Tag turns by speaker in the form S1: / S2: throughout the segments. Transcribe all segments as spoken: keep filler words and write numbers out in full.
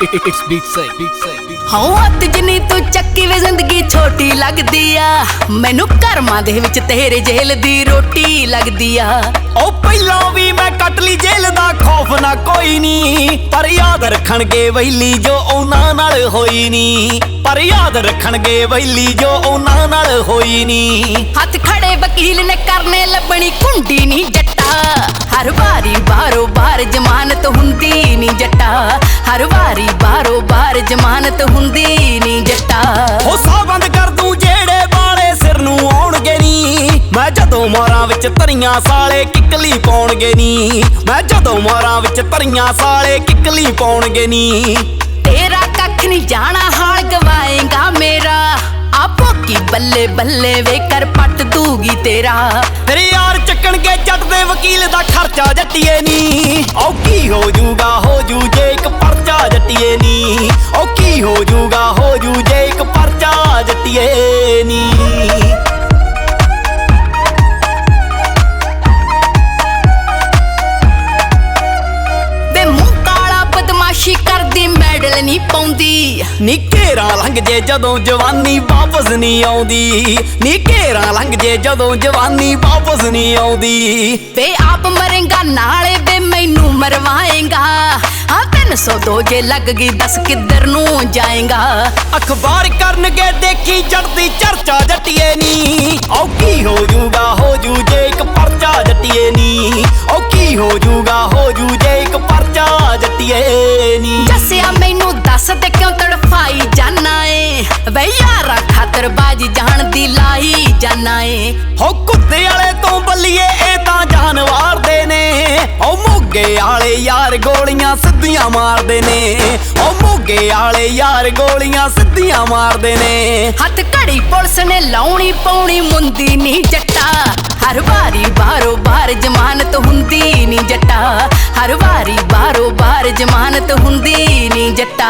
S1: It's beat say, beat say, beat say.
S2: ਹਾਂ ਹੱਥ ਜਿੰਨੀ ਤੂੰ ਚੱਕੀ ਵੇ ਜ਼ਿੰਦਗੀ ਛੋਟੀ ਲੱਗਦੀ ਆ ਮੈਨੂੰ ਕਰਮਾਂ ਦੇ ਵਿੱਚ ਤੇਰੇ ਜੇਲ੍ਹ ਦੀ ਰੋਟੀ ਲੱਗਦੀ ਆ
S3: ਉਹ ਪਹਿਲਾਂ ਵੀ ਮੈਂ ਕੱਟ ਲਈ ਜੇਲ੍ਹ ਦਾ ਖੌਫ ਨਾ ਕੋਈ ਨਹੀਂ ਪਰ ਯਾਦ ਰੱਖਣਗੇ ਵੈਲੀ ਜੋ ਉਹਨਾਂ ਨਾਲ ਹੋਈ ਨਹੀਂ ਪਰ ਯਾਦ ਰੱਖਣਗੇ ਵੈਲੀ ਜੋ ਉਹਨਾਂ ਨਾਲ ਹੋਈ ਨਹੀਂ
S2: ਹੱਥ ਖੜੇ ਵਕੀਲ ਨੇ ਕਰਨੇ ਲੱਭਣੀ ਕੁੰਡੀ ਨਹੀਂ ਜੱਟਾ ਹਰ ਵਾਰੀ ਬਾਹਰੋਂ ਬਾਹਰ ਜ਼ਮਾਨਤ ਹੁੰਦੀ ਨਹੀਂ ਜੱਟਾ ਹਰ ਵਾਰੀ ਬਾਹਰੋਂ ਬਾਹਰ ਜ਼ਮਾਨਤ ਹੁੰਦੀ ਨਹੀਂ ਜੱਟਾ
S3: ਹੋ ਸਾਹ ਬੰਦ ਕਰ ਦੂੰ ਜਿਹੜੇ ਵਾਲੇ ਸਿਰ ਨੂੰ ਆਉਣਗੇ ਨੀ ਮੈਂ ਜਦੋਂ ਮਾਰਾਂ ਵਿੱਚ ਧਰੀਆਂ ਸਾਲੇ ਕਿੱਕਲੀ ਪਾਉਣਗੇ ਨੀ ਮੈਂ ਜਦੋਂ ਮਾਰਾਂ ਵਿੱਚ ਧਰੀਆਂ ਸਾਲੇ ਕਿੱਕਲੀ ਪਾਉਣਗੇ ਨੀ
S2: ਤੇਰਾ ਕੱਖ ਨਹੀਂ ਜਾਣਾ ਹਾਲ ਗਵਾਏਗਾ ਮੇਰਾ ਆਪੋ ਕੀ ਬੱਲੇ ਬੱਲੇ ਵੇ ਕਰ ਪੱਟ ਦੂਗੀ ਤੇਰਾ
S3: ਤੇਰੇ ਯਾਰ ਚੱਕਣਗੇ ਜੱਟ ਦੇ ਵਕੀਲ ਦਾ ਖਰਚਾ ਜੱਟੀਏ ਨੀ ਔਖੀ ਹੋ ਜੂਗਾ ਹੋ ਜੂ ਜੇ ਇੱਕ ਪਰਚਾ ਜੱਟੀਏ ਨੀ ਔਖੀ ਹੋ ਜੂਗਾ ਹੋ ਜੂ ਜੇ ਇੱਕ ਪਰਚਾ ਜੱਟੀਏ ਨੀ
S2: ਵੇ ਮੂੰਹ ਕਾਲਾ ਬਦਮਾਸ਼ੀ ਕਰਦੀ ਮੈਡਲ ਨਹੀਂ ਪਾਉਂਦੀ
S3: ਨੀ ਘੇਰਾ ਲੰਘ ਜੇ ਜਦੋਂ ਜਵਾਨੀ ਵਾਪਸ ਨਹੀਂ ਆਉਂਦੀ ਨੀ ਘੇਰਾ ਲੰਘ ਜੇ ਜਦੋਂ ਜਵਾਨੀ ਵਾਪਸ ਨਹੀਂ ਆਉਂਦੀ
S2: ਵੇ ਆਪ ਮਰੇਂਗਾ ਨਾਲੇ ਵੇ ਮੈਨੂੰ ਮਰਵਾਏਗਾ ਹਾਂ ਤਿੰਨ ਸੌ ਦੋ ਜੇ ਲੱਗ ਗਈ ਦੱਸ ਕਿੱਧਰ ਨੂੰ ਜਾਏਗਾ
S3: ਅਖਬਾਰ ਕਰਨਗੇ ਦੇਖੀ ਚੜਦੀ ਚਰਚਾ ਜੱਟੀਏ ਨੀ ਔਖੀ ਹੋ ਜੂਗਾ ਹੋ ਜੂ ਜੇ ਇੱਕ ਪਰਚਾ ਜੱਟੀਏ ਨੀ ਔਖੀ ਹੋ ਜੂਗਾ ਹੋ ਜੂ ਜੇ ਇੱਕ ਪਰਚਾ ਜੱਟੀਏ ਨੀ
S2: ਜੱਸਿਆ ਮੈਨੂੰ ਦੱਸ ਤੇ ਕਿਉਂ ਤੜਫਾਈ ਜਾਨਾ ਏ ਵੇ ਯਾਰਾ ਖਾਤਰ ਬਾਜੀ ਜਾਣ ਦੀ ਲਾਈ ਜਾਨਾ ਏ
S3: ਹੋ ਕੁੱਤੇ ਵਾਲੇ ਤੋਂ ਬੱਲੀਏ ਇਹ ਤਾਂ ਜਾਨਵਾਰ ਦੇ ਨੇ ਉਹ ਮੋਗੇ ਵਾਲੇ ਯਾਰ ਗੋਲੀਆਂ ਸਿੱਧੀਆਂ ਮਾਰਦੇ ਨੇ ਉਹ ਮੋਗੇ ਵਾਲੇ ਯਾਰ ਗੋਲੀਆਂ ਸਿੱਧੀਆਂ ਮਾਰਦੇ ਨੇ
S2: ਹੱਥ ਘੜੀ ਪੁਲਿਸ ਨੇ ਲਾਉਣੀ ਪਾਉਣੀ ਮੁੰਦੀ ਨਹੀਂ ਜੱਟਾ ਹਰ ਵਾਰੀ ਬਾਹਰੋਂ ਬਾਹਰ ਜ਼ਮਾਨਤ ਹੁੰਦੀ ਨਹੀਂ ਜੱਟਾ ਹਰ ਵਾਰੀ ਬਾਹਰੋਂ ਬਾਹਰ ਜ਼ਮਾਨਤ ਹੁੰਦੀ ਨਹੀਂ ਜੱਟਾ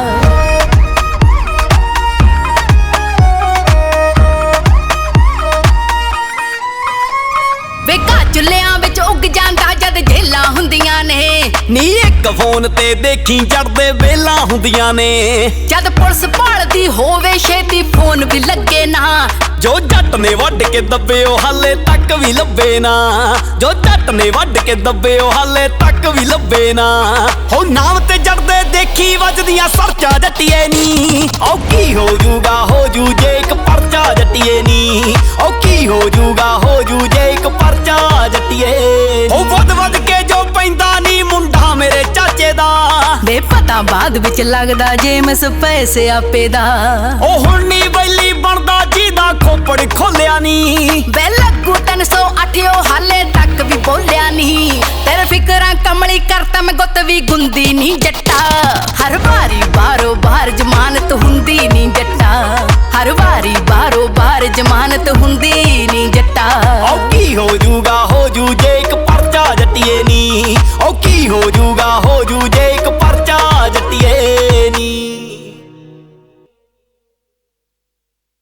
S2: ਵੇਖਾ ਚੁੱਲਿਆਂ ਵਿੱਚ ਉੱਗ ਜਾਂਦਾ ਜਦ ਜੇਲਾਂ ਹੁੰਦੀਆਂ ਨੇ
S3: ਨੀ ਇੱਕ ਫੋਨ ਤੇ ਦੇਖੀ ਚੜਦੇ ਵੇਲਾਂ ਹੁੰਦੀਆਂ ਨੇ
S2: ਜਦ ਪੁਲਿਸ ਭਾਲਦੀ ਹੋਵੇ ਛੇਤੀ ਫੋਨ ਵੀ ਲੱਗੇ ਨਾ
S3: ਜੋ ਜੱਟ ਨੇ ਵੱਢ ਕੇ ਦੱਬੇ ਉਹ ਹਾਲੇ ਤੱਕ ਵੀ ਲੱਭੇ ਨਾ ਜੋ ਜੱਟ ਨੇ ਵੱਢ ਕੇ ਦੱਬੇ ਉਹ ਹਾਲੇ ਤੱਕ ਵੀ ਲੱਭੇ ਨਾ ਹੋ ਨਾਮ ਤੇ ਜੜਦੇ ਦੇਖੀ ਵੱਜਦੀਆਂ ਸਰਚਾ ਜੱਟੀਏ ਨੀ ਔਖੀ ਹੋ ਜੂਗਾ ਹੋ ਜੂ ਜੇ ਇੱਕ ਪਰਚਾ ਜੱਟੀਏ ਨੀ ਔਖੀ ਹੋ ਜੂਗਾ ਹੋ ਜੂ ਜੇ ਇੱਕ ਪਰਚਾ ਜੱਟੀਏ ਉਹ ਵੱਧ ਵੱਧ ਕੇ ਜੋ ਪੈਂਦਾ ਨੀ ਮੁੰਡਾ ਮੇਰੇ ਚਾਚੇ ਦਾ
S2: ਵੇ ਪਤਾ ਬਾਅਦ ਵਿੱਚ ਲੱਗਦਾ ਜੇਮਸ ਪੈਸੇ ਆਪੇ ਦਾ
S3: ਉਹ ਹੁਣ ਨੀ ਬੈਲੀ ਬਣਦਾ ਜਿਹਦਾ ਖੋਪੜ ਖੋਲਿਆ ਨੀ
S2: ਵੇ ਲੱਗੂ ਤਿੰਨ ਸੌ ਅੱਠ ਉਹ ਹਾਲੇ ਤੱਕ ਵੀ ਬੋਲਿਆ ਨਹੀਂ ਤੇਰੇ ਫਿਕਰਾਂ ਕਮਲੀ ਕਰਤਾ ਮੈਂ ਗੁੱਤ ਵੀ ਗੁੰਦੀ ਨਹੀਂ ਜੱਟਾ ਹਰ ਵਾਰੀ ਬਾਹਰੋਂ ਬਾਹਰ ਜ਼ਮਾਨਤ ਹੁੰਦੀ ਨਹੀਂ ਜੱਟਾ ਹਰ ਵਾਰੀ ਬਾਹਰੋਂ ਬਾਹਰ ਜ਼ਮਾਨਤ ਹੁੰਦੀ ਨਹੀਂ